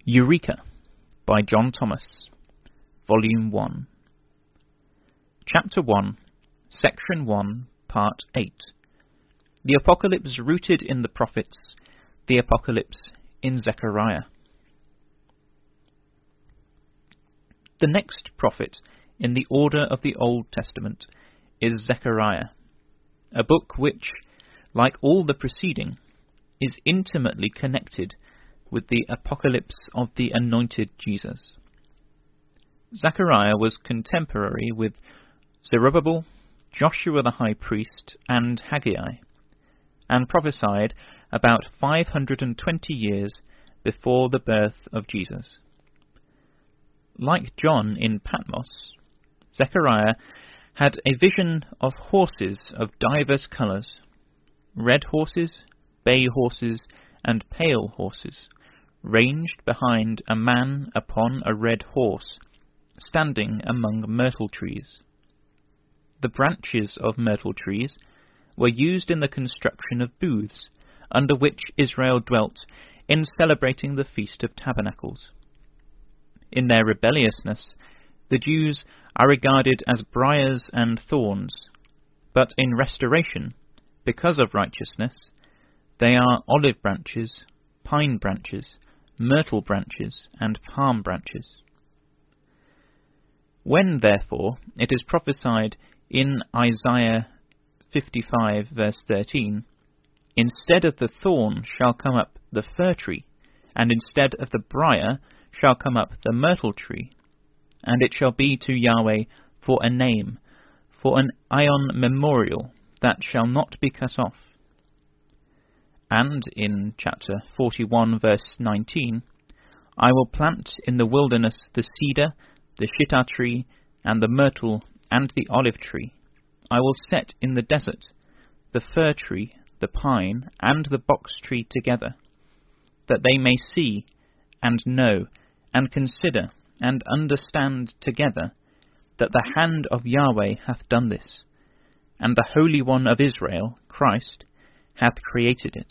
Eureka by John Thomas, Volume 1. Chapter 1, Section 1, Part 8. The Apocalypse rooted in the Prophets, the Apocalypse in Zechariah. The next prophet in the order of the Old Testament is Zechariah, a book which, like all the preceding, is intimately connected with the apocalypse of the anointed Jesus. Zechariah was contemporary with Zerubbabel, Joshua the high priest, and Haggai, and prophesied about 520 years before the birth of Jesus. Like John in Patmos, Zechariah had a vision of horses of divers colours, red horses, bay horses, and pale horses, ranged behind a man upon a red horse, standing among myrtle trees. The branches of myrtle trees were used in the construction of booths, under which Israel dwelt in celebrating the Feast of Tabernacles. In their rebelliousness, the Jews are regarded as briars and thorns, but in restoration, because of righteousness, they are olive branches, pine branches, myrtle branches, and palm branches. When, therefore, it is prophesied in Isaiah 55, verse 13, instead of the thorn shall come up the fir tree, and instead of the briar shall come up the myrtle tree, and it shall be to Yahweh for a name, for an ion memorial that shall not be cut off. And in chapter 41, verse 19, I will plant in the wilderness the cedar, the shittah tree, and the myrtle, and the olive tree. I will set in the desert the fir tree, the pine, and the box tree together, that they may see, and know, and consider, and understand together, that the hand of Yahweh hath done this, and the Holy One of Israel, Christ, hath created it.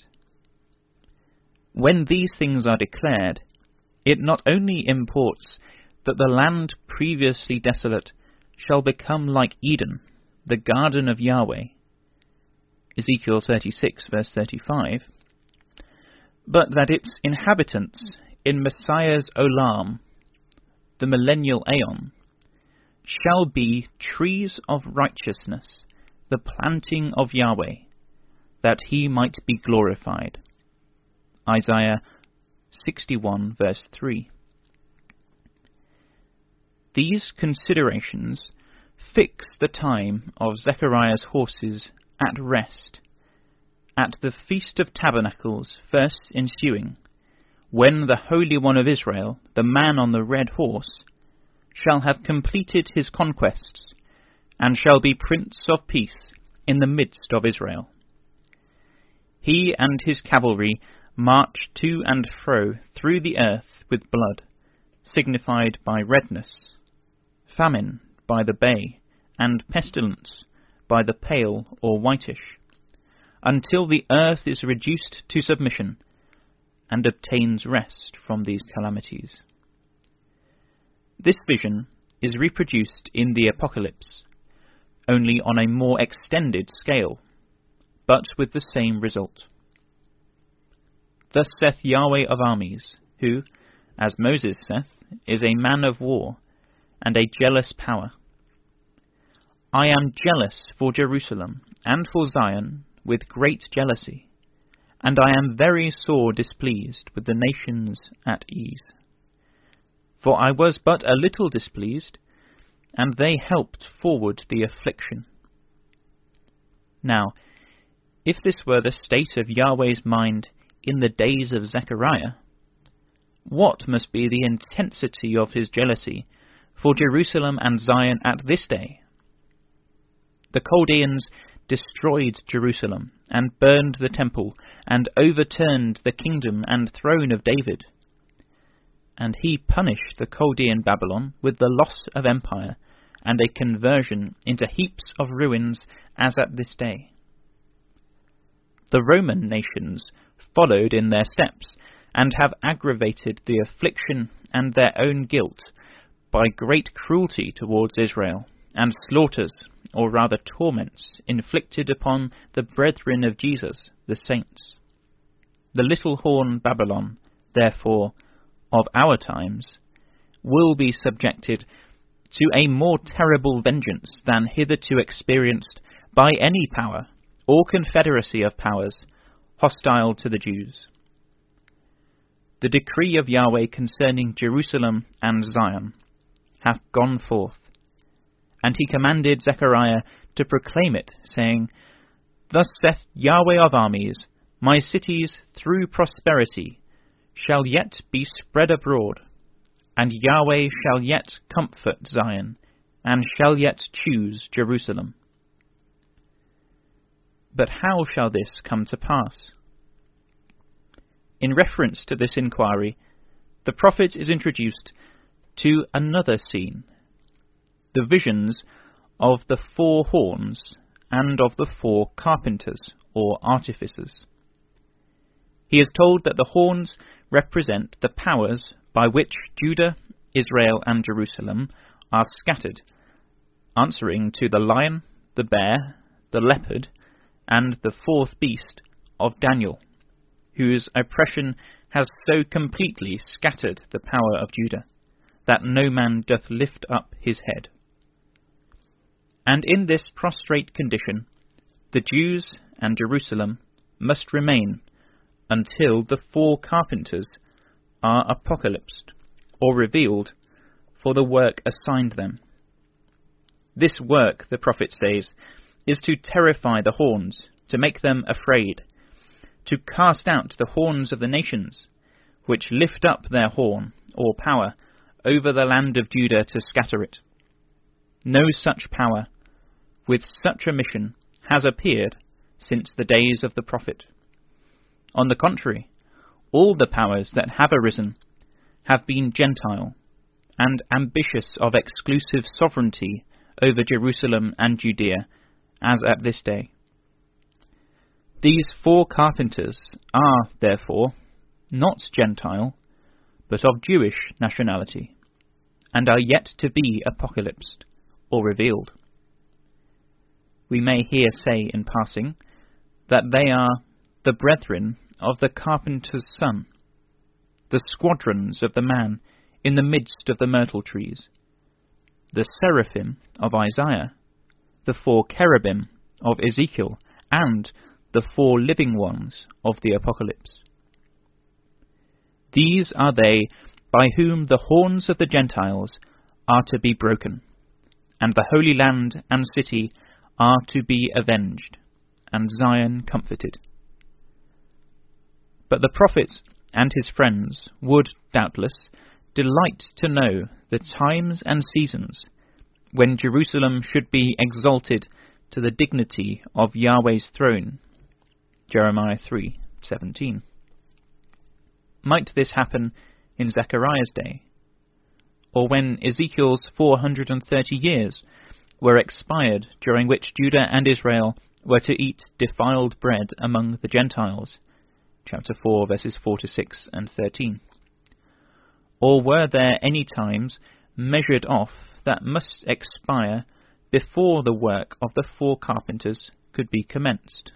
When these things are declared, it not only imports that the land previously desolate shall become like Eden, the garden of Yahweh, Ezekiel 36, verse 35, but that its inhabitants in Messiah's Olam, the millennial aeon, shall be trees of righteousness, the planting of Yahweh, that he might be glorified. Isaiah 61, verse 3. These considerations fix the time of Zechariah's horses at rest, at the Feast of Tabernacles first ensuing, when the Holy One of Israel, the man on the red horse, shall have completed his conquests, and shall be Prince of Peace in the midst of Israel. He and his cavalry march to and fro through the earth with blood, signified by redness, famine by the bay, and pestilence by the pale or whitish, until the earth is reduced to submission, and obtains rest from these calamities. This vision is reproduced in the Apocalypse, only on a more extended scale, but with the same result. Thus saith Yahweh of armies, who, as Moses saith, is a man of war, and a jealous power. I am jealous for Jerusalem, and for Zion, with great jealousy, and I am very sore displeased with the nations at ease. For I was but a little displeased, and they helped forward the affliction. Now, if this were the state of Yahweh's mind in the days of Zechariah, what must be the intensity of his jealousy for Jerusalem and Zion at this day? The Chaldeans destroyed Jerusalem, and burned the temple, and overturned the kingdom and throne of David. And he punished the Chaldean Babylon with the loss of empire, and a conversion into heaps of ruins as at this day. The Roman nations followed in their steps, and have aggravated the affliction and their own guilt by great cruelty towards Israel, and slaughters, or rather torments, inflicted upon the brethren of Jesus, the saints. The little horn Babylon, therefore, of our times, will be subjected to a more terrible vengeance than hitherto experienced by any power or confederacy of powers hostile to the Jews. The decree of Yahweh concerning Jerusalem and Zion hath gone forth, and he commanded Zechariah to proclaim it, saying, Thus saith Yahweh of armies, My cities through prosperity shall yet be spread abroad, and Yahweh shall yet comfort Zion, and shall yet choose Jerusalem. But how shall this come to pass? In reference to this inquiry, the prophet is introduced to another scene, the visions of the 4 horns and of the 4 carpenters, or artificers. He is told that the horns represent the powers by which Judah, Israel, and Jerusalem are scattered, answering to the lion, the bear, the leopard, and the 4th beast of Daniel, whose oppression has so completely scattered the power of Judah, that no man doth lift up his head. And in this prostrate condition, the Jews and Jerusalem must remain until the 4 carpenters are apocalypsed, or revealed, for the work assigned them. This work, the prophet says, is to terrify the horns, to make them afraid, to cast out the horns of the nations, which lift up their horn, or power, over the land of Judah to scatter it. No such power, with such a mission, has appeared since the days of the prophet. On the contrary, all the powers that have arisen have been Gentile, and ambitious of exclusive sovereignty over Jerusalem and Judea, as at this day. These 4 carpenters are, therefore, not Gentile, but of Jewish nationality, and are yet to be apocalypsed, or revealed. We may here say in passing that they are the brethren of the carpenter's son, the squadrons of the man in the midst of the myrtle trees, the seraphim of Isaiah, the 4 cherubim of Ezekiel, and the 4 living ones of the Apocalypse. These are they by whom the horns of the Gentiles are to be broken, and the Holy Land and city are to be avenged, and Zion comforted. But the prophet and his friends would, doubtless, delight to know the times and seasons when Jerusalem should be exalted to the dignity of Yahweh's throne. Jeremiah 3:17. Might this happen in Zechariah's day, or when Ezekiel's 430 years were expired, during which Judah and Israel were to eat defiled bread among the Gentiles? Chapter 4, verses 4 to 6 and 13. Or were there any times measured off that must expire before the work of the 4 carpenters could be commenced?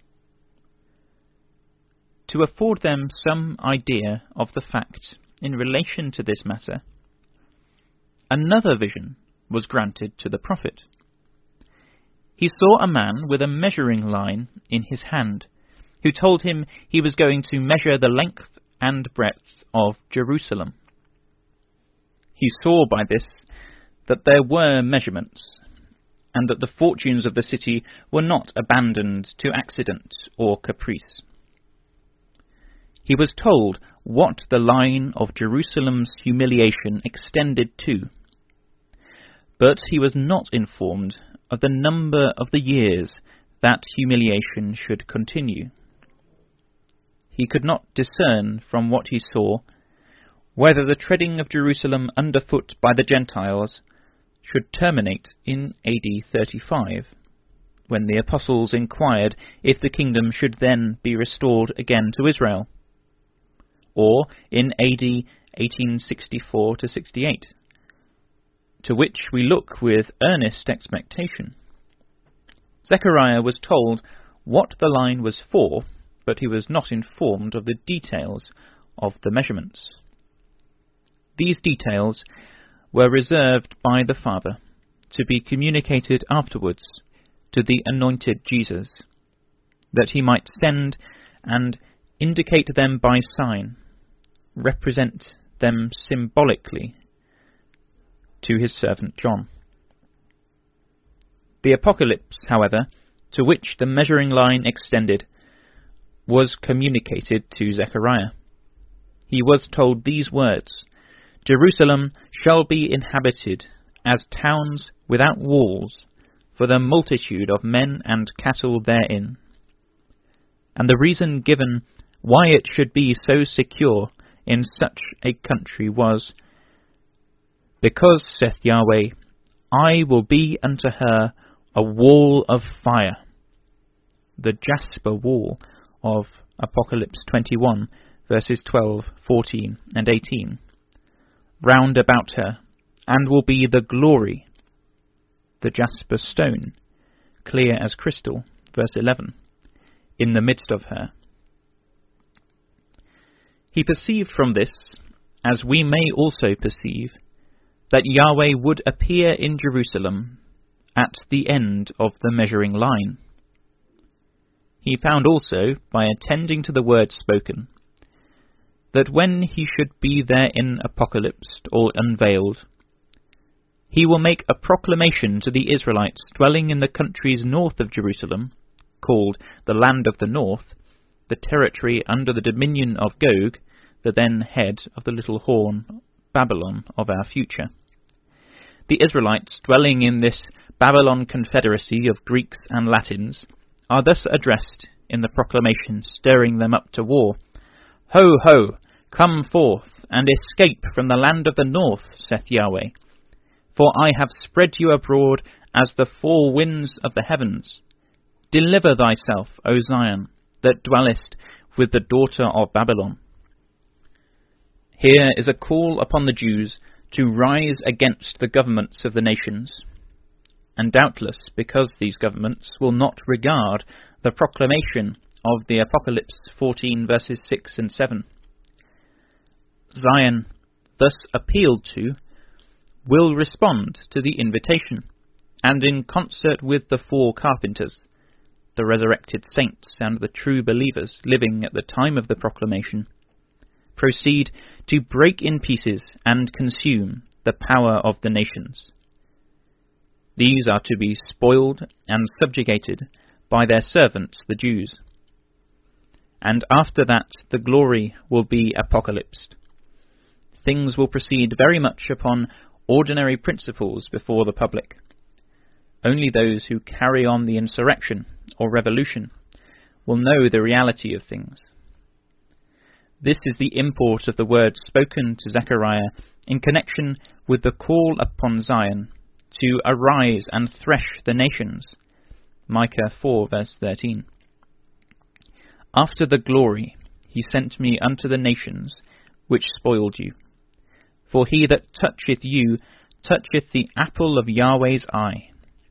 To afford them some idea of the facts in relation to this matter, another vision was granted to the prophet. He saw a man with a measuring line in his hand, who told him he was going to measure the length and breadth of Jerusalem. He saw by this that there were measurements, and that the fortunes of the city were not abandoned to accident or caprice. He was told what the line of Jerusalem's humiliation extended to, but he was not informed of the number of the years that humiliation should continue. He could not discern from what he saw whether the treading of Jerusalem underfoot by the Gentiles should terminate in AD 35, when the apostles inquired if the kingdom should then be restored again to Israel, or in AD 1864 to 68, to which we look with earnest expectation. Zechariah was told what the line was for, but he was not informed of the details of the measurements. These details were reserved by the Father to be communicated afterwards to the anointed Jesus, that he might send and indicate them by sign, represent them symbolically to his servant John. The apocalypse, however, to which the measuring line extended, was communicated to Zechariah. He was told these words, "Jerusalem shall be inhabited as towns without walls, for the multitude of men and cattle therein." And the reason given why it should be so secure in such a country was, "Because, saith Yahweh, I will be unto her a wall of fire," the jasper wall of Apocalypse 21, verses 12, 14, and 18, round about her, and will be the glory, the jasper stone, clear as crystal, verse 11, in the midst of her. He perceived from this, as we may also perceive, that Yahweh would appear in Jerusalem at the end of the measuring line. He found also, by attending to the words spoken, that when he should be therein apocalypsed or unveiled, he will make a proclamation to the Israelites dwelling in the countries north of Jerusalem, called the Land of the North, the territory under the dominion of Gog, the then head of the little horn, Babylon of our future. The Israelites dwelling in this Babylon confederacy of Greeks and Latins are thus addressed in the proclamation, stirring them up to war. "Ho, ho, come forth, and escape from the land of the north, saith Yahweh. For I have spread you abroad as the four winds of the heavens. Deliver thyself, O Zion, that dwellest with the daughter of Babylon." Here is a call upon the Jews to rise against the governments of the nations, and doubtless because these governments will not regard the proclamation of the Apocalypse 14 verses 6 and 7. Zion, thus appealed to, will respond to the invitation, and in concert with the four carpenters, the resurrected saints and the true believers living at the time of the proclamation, proceed to break in pieces and consume the power of the nations. These are to be spoiled and subjugated by their servants, the Jews. And after that the glory will be apocalypsed. Things will proceed very much upon ordinary principles before the public. Only those who carry on the insurrection or revolution will know the reality of things. This is the import of the words spoken to Zechariah in connection with the call upon Zion to arise and thresh the nations. Micah 4 verse 13. "After the glory he sent me unto the nations which spoiled you. For he that toucheth you toucheth the apple of Yahweh's eye.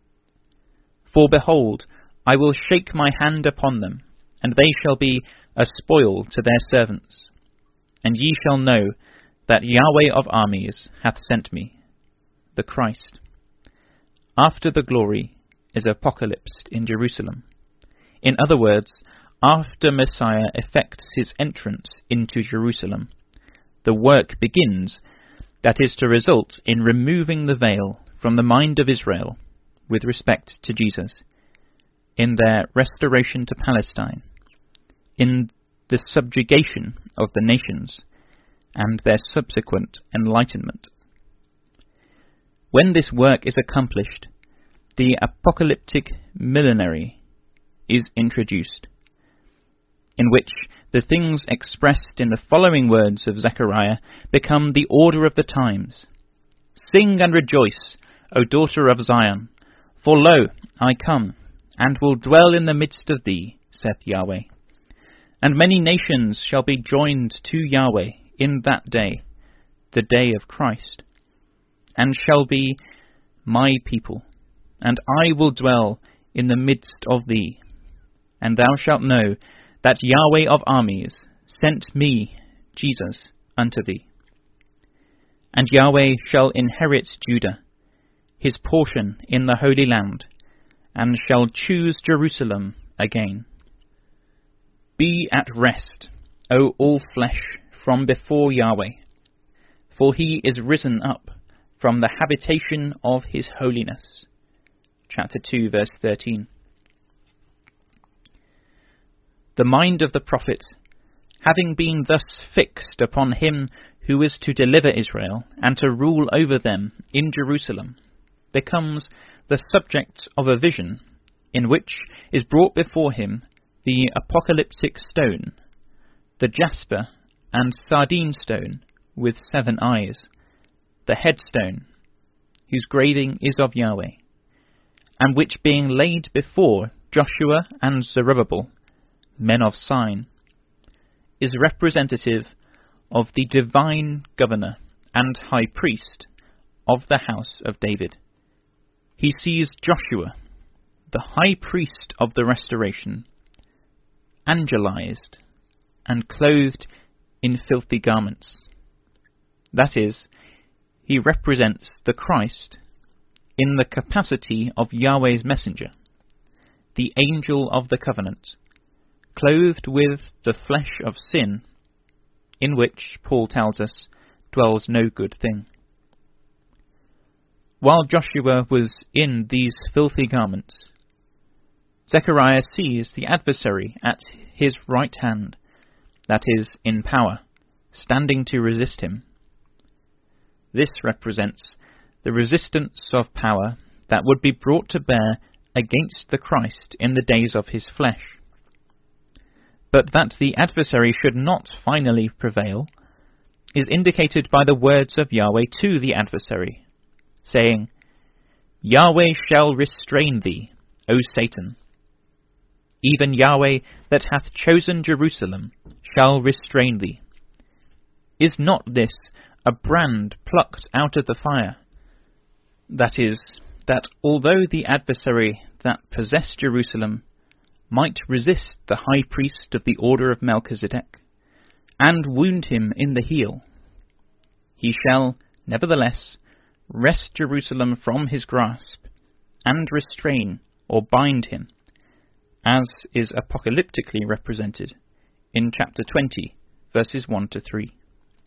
For behold, I will shake my hand upon them, and they shall be a spoil to their servants. And ye shall know that Yahweh of armies hath sent me," the Christ. After the glory is apocalypsed in Jerusalem. In other words, after Messiah effects his entrance into Jerusalem, the work begins that is to result in removing the veil from the mind of Israel with respect to Jesus, in their restoration to Palestine, in the subjugation of the nations, and their subsequent enlightenment. When this work is accomplished, the apocalyptic millenary is introduced, in which the things expressed in the following words of Zechariah become the order of the times. "Sing and rejoice, O daughter of Zion, for lo, I come, and will dwell in the midst of thee, saith Yahweh. And many nations shall be joined to Yahweh in that day, the day of Christ, and shall be my people, and I will dwell in the midst of thee. And thou shalt know that Yahweh of armies sent me, Jesus, unto thee. And Yahweh shall inherit Judah, his portion in the Holy Land, and shall choose Jerusalem again. Be at rest, O all flesh, from before Yahweh, for he is risen up from the habitation of his holiness. Chapter 2, verse 13. The mind of the prophet, having been thus fixed upon him who is to deliver Israel and to rule over them in Jerusalem, becomes the subject of a vision in which is brought before him the apocalyptic stone, the jasper and sardine stone with 7 eyes, the headstone, whose graving is of Yahweh, and which being laid before Joshua and Zerubbabel, men of sign, is representative of the divine governor and high priest of the house of David. He sees Joshua, the high priest of the restoration, angelized and clothed in filthy garments. That is, he represents the Christ in the capacity of Yahweh's messenger, the angel of the covenant, clothed with the flesh of sin, in which, Paul tells us, dwells no good thing. While Joshua was in these filthy garments, Zechariah sees the adversary at his right hand, that is, in power, standing to resist him. This represents the resistance of power that would be brought to bear against the Christ in the days of his flesh. But that the adversary should not finally prevail is indicated by the words of Yahweh to the adversary, saying, Yahweh shall restrain thee, O Satan. Even Yahweh that hath chosen Jerusalem shall restrain thee. Is not this a brand plucked out of the fire? That is, that although the adversary that possessed Jerusalem might resist the high priest of the order of Melchizedek, and wound him in the heel, he shall, nevertheless, wrest Jerusalem from his grasp, and restrain or bind him, as is apocalyptically represented in chapter 20, verses 1 to 3.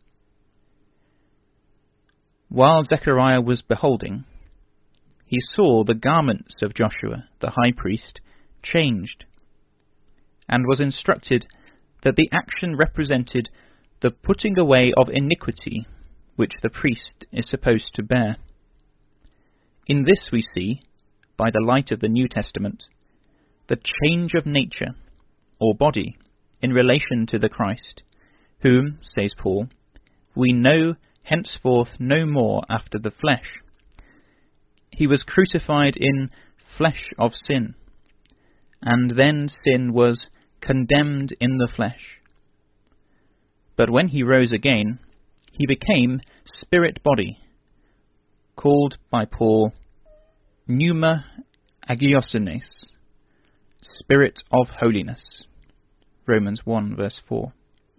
While Zechariah was beholding, he saw the garments of Joshua, the high priest, changed, and was instructed that the action represented the putting away of iniquity which the priest is supposed to bear. In this we see, by the light of the New Testament, the change of nature, or body, in relation to the Christ, whom, says Paul, we know henceforth no more after the flesh. He was crucified in flesh of sin, and then sin was condemned in the flesh. But when he rose again, he became spirit-body, called by Paul pneuma agiosenes, spirit of holiness. Romans 1 verse 4.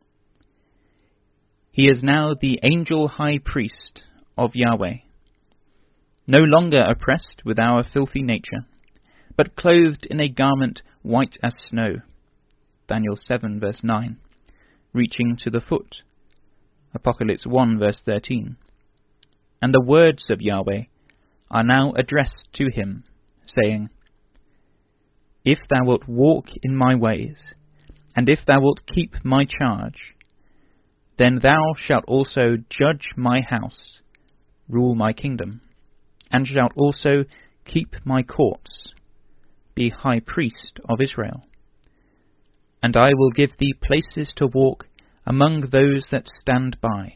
He is now the angel high priest of Yahweh, no longer oppressed with our filthy nature, but clothed in a garment white as snow. Daniel 7 verse 9, reaching to the foot. Apocalypse 1 verse 13. And the words of Yahweh are now addressed to him, saying, If thou wilt walk in my ways, and if thou wilt keep my charge, then thou shalt also judge my house, rule my kingdom, and shalt also keep my courts, be high priest of Israel. And I will give thee places to walk among those that stand by,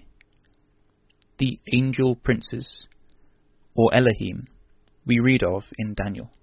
the angel princes, or Elohim, we read of in Daniel.